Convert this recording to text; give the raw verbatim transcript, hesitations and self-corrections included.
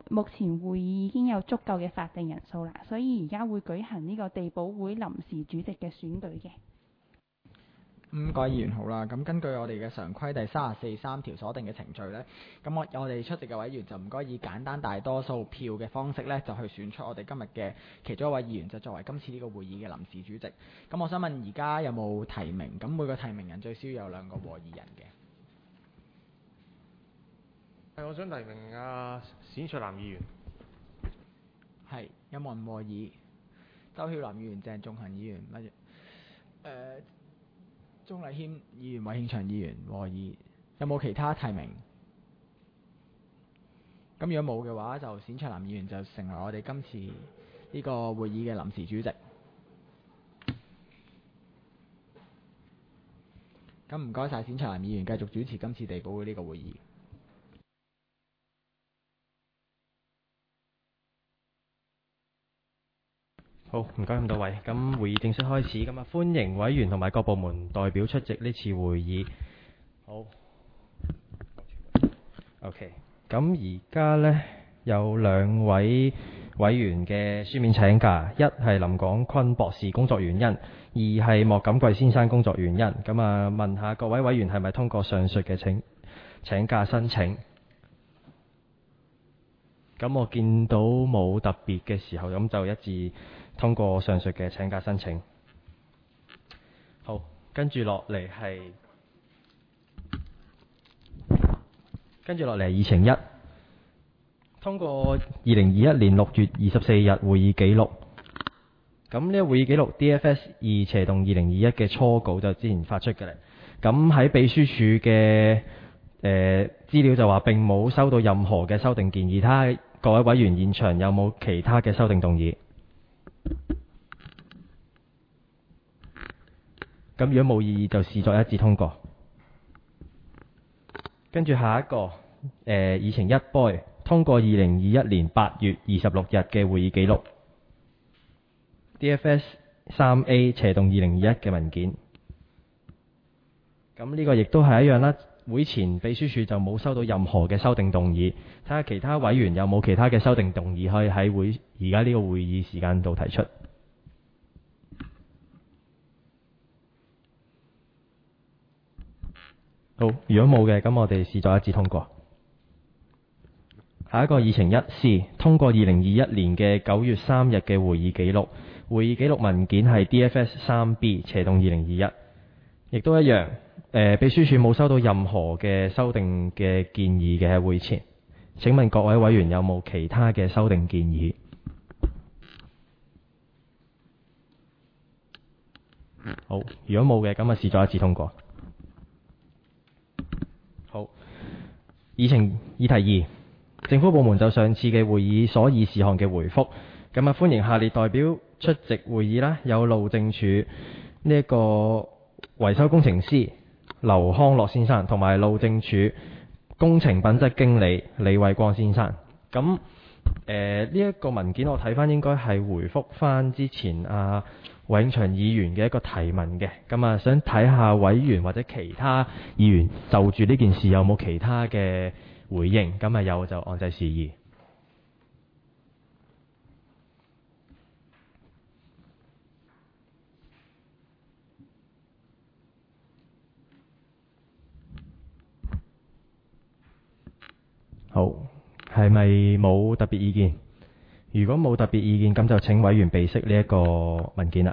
目前會議已經有足夠嘅法定人數啦，所以而家會舉行呢個地保會臨時主席嘅選舉嘅。 咁各位議員好啦，咁根據我哋嘅常規第三十四三條所定嘅程序呢，咁我我哋出席嘅委員就唔該以簡單大多數票嘅方式呢，就去選出我哋今日嘅其中一位議員，就作為今次呢個會議嘅臨時主席。咁我想問而家有冇提名？咁每個提名人最少有兩個和議人嘅。 係，我想提名阿冼卓南議員。 係，有冇人和議？周曉南議員、鄭仲恒議員乜嘢？誒、呃。鍾麗謙議員、韋慶祥議員和議，有冇其他提名？咁如果冇嘅話，就冼卓南議員就成為我哋今次呢個會議嘅臨時主席。咁唔該晒冼卓南議員繼續主持今次地保會呢個會議。 好，唔該咁多位。咁會議正式開始，咁啊歡迎委員同埋各部門代表出席呢次會議。好 ，OK。咁而家呢，有兩位委員嘅書面請假，一係林廣坤博士工作原因，二係莫錦貴先生工作原因。咁啊問下各位委員係咪通過上述嘅請請假申請？咁我見到冇特別嘅時候，咁就一致通過上述嘅請假申請。好，跟住落嚟係跟住落嚟係議程一，通過二零二一年六月二十四日會議記錄。咁呢個會議記錄 D F S 二斜動二零二一嘅初稿就之前發出嘅咧。咁喺秘書處嘅誒資料就話並冇收到任何嘅修訂建議。睇下各位委員現場有冇其他嘅修訂動議？咁如果冇異議就視作一致通過。跟住下一個誒、呃、議程一 boy 通過二零二一年八月二十六日嘅會議記錄 D F S 三 A 斜動二零二一嘅文件。咁呢個亦都係一樣啦。會前秘書處就冇收到任何嘅修訂動議，睇下其他委員有冇其他嘅修訂動議可以喺會而家呢個會議時間度提出。好，如果冇嘅，咁我哋視作一致通過。下一個議程一 C 通過二零二一年嘅九月三日嘅會議記錄，會議記錄文件係 D F S 三 B 斜動二零二一，亦都一樣。誒、呃，秘書處冇收到任何嘅修訂嘅建議嘅喺會前。請問各位委員有冇其他嘅修訂建議？好，如果冇嘅，咁啊視作一致通過。好，議程議題二，政府部門就上次嘅會議所議事項嘅回覆，咁啊歡迎下列代表出席會議啦。有路政署呢一個維修工程師劉康樂先生，同埋路政署工程品質經理李偉光先生。咁誒呢一個文件我睇翻應該係回覆翻之前啊韋永祥議員嘅一個提問嘅。咁啊想睇下委員或者其他議員就住呢件事有冇其他嘅回應。咁啊有就按掣示意。好，係咪冇特別意見？如果冇特別意見，咁就請委員備悉呢一個文件啦。